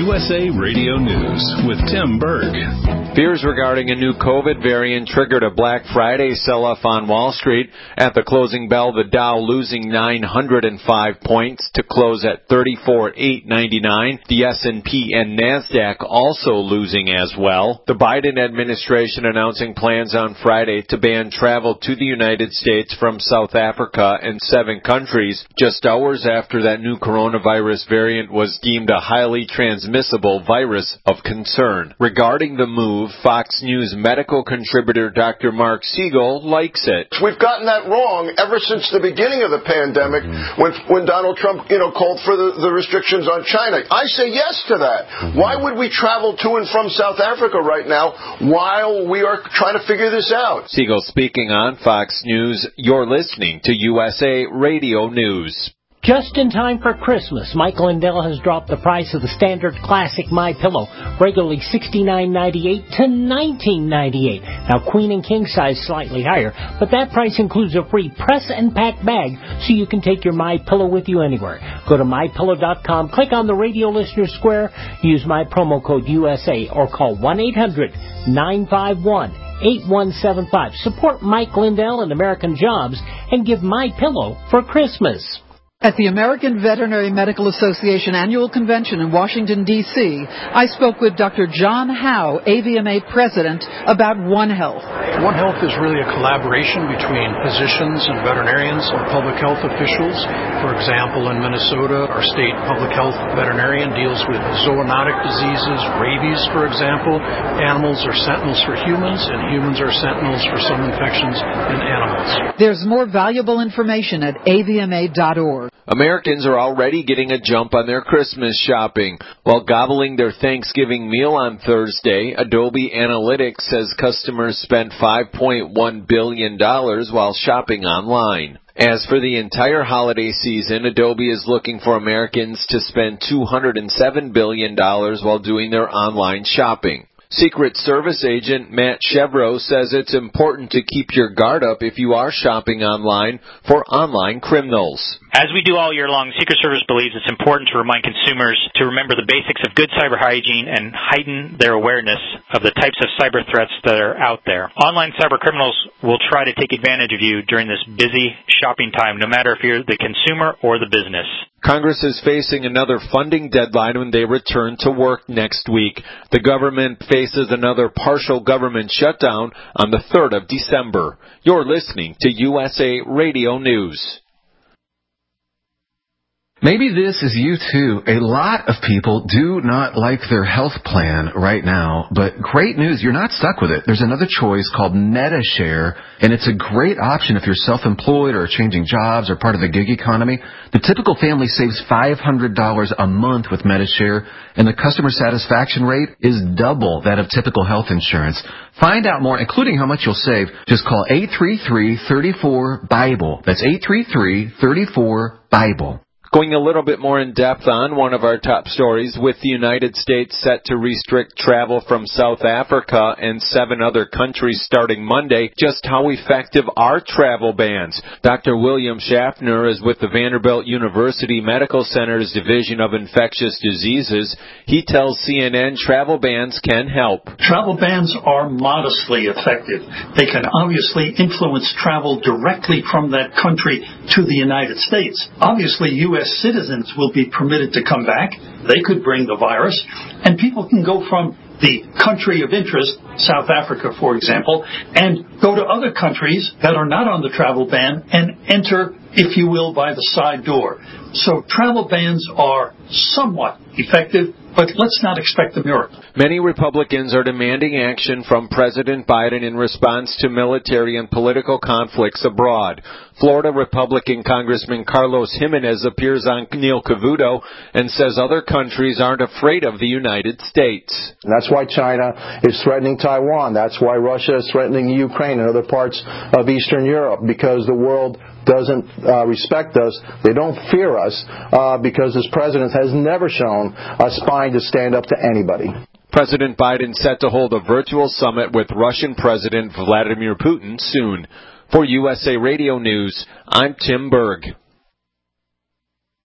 USA Radio News with Tim Berg. Fears regarding a new COVID variant triggered a Black Friday sell-off on Wall Street. At the closing bell, the Dow losing 905 points to close at 34,899. The S&P and NASDAQ also losing as well. The Biden administration announcing plans on Friday to ban travel to the United States from South Africa and 7 countries, just hours after that new coronavirus variant was deemed a highly transmissible virus of concern. Regarding the move, Fox News medical contributor Dr. Mark Siegel likes it. We've gotten that wrong ever since the beginning of the pandemic when Donald Trump, called for the restrictions on China. I say yes to that. Why would we travel to and from South Africa right now while we are trying to figure this out? Siegel speaking on Fox News. You're listening to USA Radio News. Just in time for Christmas, Mike Lindell has dropped the price of the standard classic MyPillow, regularly $69.98 to $19.98. Now, queen and king size slightly higher, but that price includes a free press and pack bag, so you can take your MyPillow with you anywhere. Go to MyPillow.com, click on the Radio Listener Square, use my promo code USA, or call 1-800-951-8175. Support Mike Lindell and American Jobs, and give MyPillow for Christmas. At the American Veterinary Medical Association Annual Convention in Washington, D.C., I spoke with Dr. John Howe, AVMA President, about One Health. One Health is really a collaboration between physicians and veterinarians and public health officials. For example, in Minnesota, our state public health veterinarian deals with zoonotic diseases, rabies, for example. Animals are sentinels for humans, and humans are sentinels for some infections in animals. There's more valuable information at avma.org. Americans are already getting a jump on their Christmas shopping. While gobbling their Thanksgiving meal on Thursday, Adobe Analytics says customers spent $5.1 billion while shopping online. As for the entire holiday season, Adobe is looking for Americans to spend $207 billion while doing their online shopping. Secret Service agent Matt Chevrolet says it's important to keep your guard up if you are shopping online for online criminals. As we do all year long, Secret Service believes it's important to remind consumers to remember the basics of good cyber hygiene and heighten their awareness of the types of cyber threats that are out there. Online cyber criminals will try to take advantage of you during this busy shopping time, no matter if you're the consumer or the business. Congress is facing another funding deadline when they return to work next week. The government faces another partial government shutdown on the 3rd of December. You're listening to USA Radio News. Maybe this is you too. A lot of people do not like their health plan right now, but great news, you're not stuck with it. There's another choice called Medi-Share, and it's a great option if you're self-employed or changing jobs or part of the gig economy. The typical family saves $500 a month with Medi-Share, and the customer satisfaction rate is double that of typical health insurance. Find out more, including how much you'll save. Just call 833-34-BIBLE. That's 833-34-BIBLE. Going a little bit more in depth on one of our top stories, with the United States set to restrict travel from South Africa and 7 other countries starting Monday, just how effective are travel bans? Dr. William Schaffner is with the Vanderbilt University Medical Center's Division of Infectious Diseases. He tells CNN travel bans can help. Travel bans are modestly effective. They can obviously influence travel directly from that country to the United States. Obviously, U.S. citizens will be permitted to come back. They could bring the virus, and people can go from the country of interest, South Africa, for example, and go to other countries that are not on the travel ban and enter, if you will, by the side door. So travel bans are somewhat effective, but let's not expect a miracle. Many Republicans are demanding action from President Biden in response to military and political conflicts abroad. Florida Republican Congressman Carlos Jimenez appears on Neil Cavuto and says other countries aren't afraid of the United States. That's why China is threatening Taiwan. That's why Russia is threatening Ukraine and other parts of Eastern Europe, because the world doesn't respect us. They don't fear us because this president has never shown a spine to stand up to anybody. President Biden set to hold a virtual summit with Russian President Vladimir Putin soon. For USA Radio News, I'm Tim Berg.